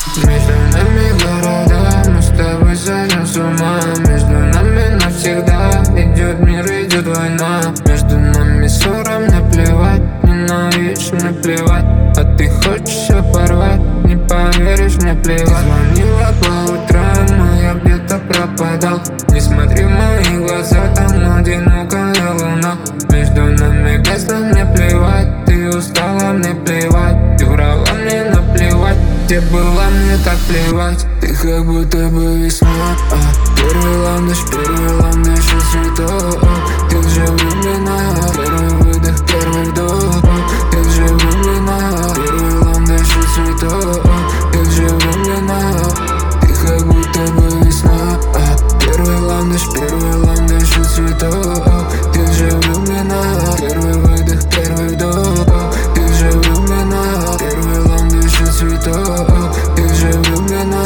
Между нами города, мы с тобой сойдем с ума. Между нами навсегда идет мир, идет война. Между нами ссора, мне плевать, ненавидишь, мне плевать. А ты хочешь все порвать, не поверишь, мне плевать. Ты звонила по утрам, но я где-то пропадал. Не смотри в мои глаза, там одинокая луна. Между нами гасло, мне плевать. Ты устала, мне плевать. Ты врала, мне наплевать. Где была, мне так плевать. Ты как будто бы весна, первый ландыш и цветок. Ты же влюблена, первый выдох, первый вдох. Ты же влюблена, первый ландыш и цветок. Ты же влюблена. Ты как будто бы весна, первый ландыш и цветок. Ты же влюблена, первый выдох, первый вдох. Ты же влюблена, первый ландыш и цветок. Ты же влюблена.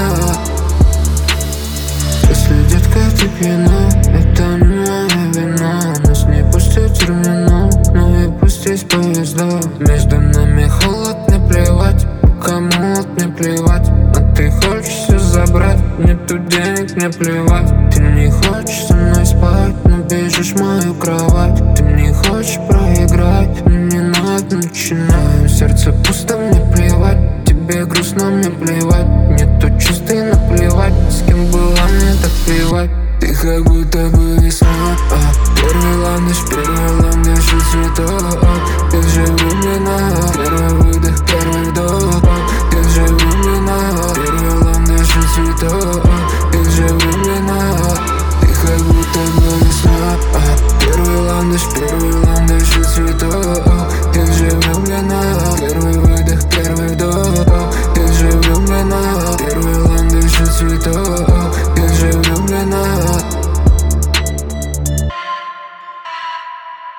Если, детка, ты пьяна, это не моя вина. Нас не пустят в терминал, но и пусть есть поезда. Между нами холод, не плевать, кому молод, не плевать. А ты хочешь все забрать, нету денег, не плевать. Ты не хочешь со мной спать, но бежишь в мою кровать. Ты не хочешь проиграть, мне надо, начинаем. Сердце пусто, мне плевать. Тебе грустно, мне плевать. Нету чувств, и наплевать. С кем была, мне так плевать. Ты как будто бы весна, первый ландыш и цветок. Ты же влюблена, первый выдох, первый вдох. Ты же влюблена, первый ландыш и цветок. Ты же влюблена. Ты как будто бы весна, первый ландыш